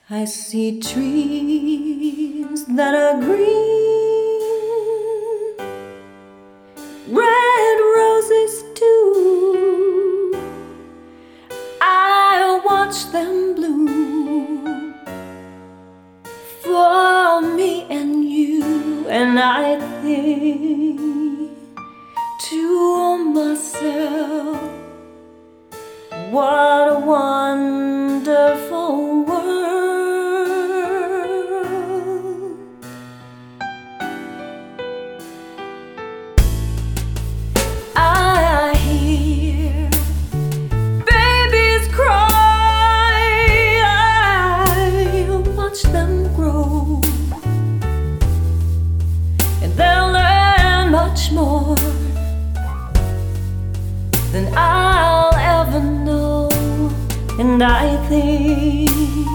I see trees that are green, red roses too. I watch them bloom for me and you, and I think to myself, what a wonderful world. I hear babies cry, I watch them grow, and they'll learn much more than I'll ever know. And I think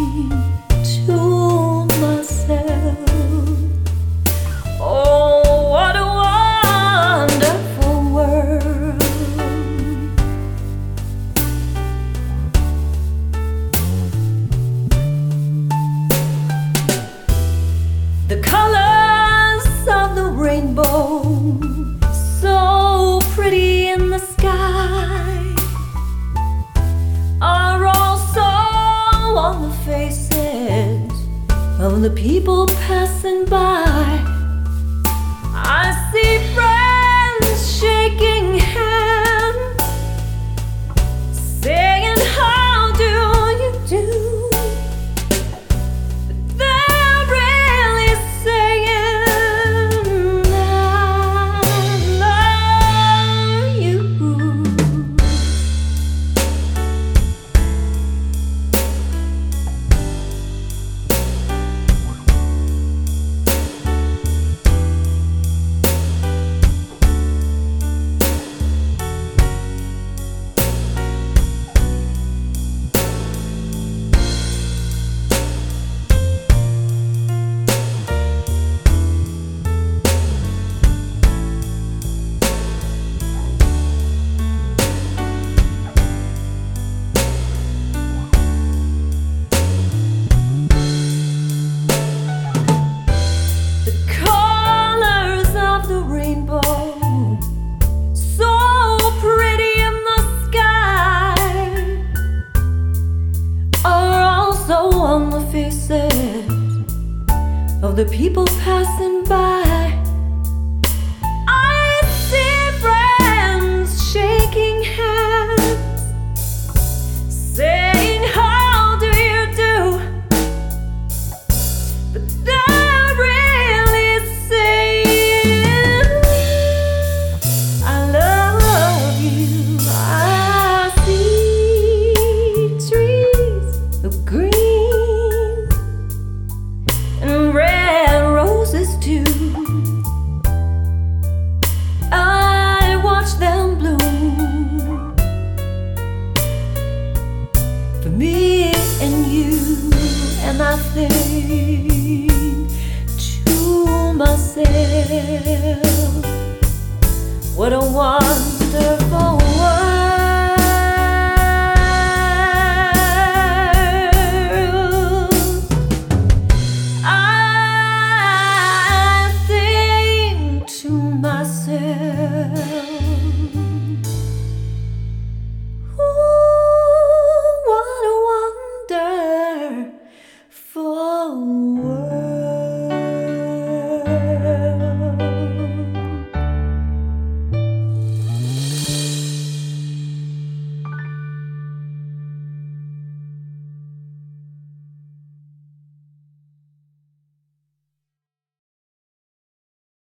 to myself, oh, what a wonderful world. The colors of the rainbow, so pretty in the sky, are also on the faces of the people passing by. I see friends shaking hands, saying, how do you do? But they're really saying, I love you. On the faces of the people passing by, I see friends shaking hands, saying, how do you do? But they're really saying, I love you. I see trees of green and red roses too. I watch them bloom for me and you, and I think to myself, what a wonderful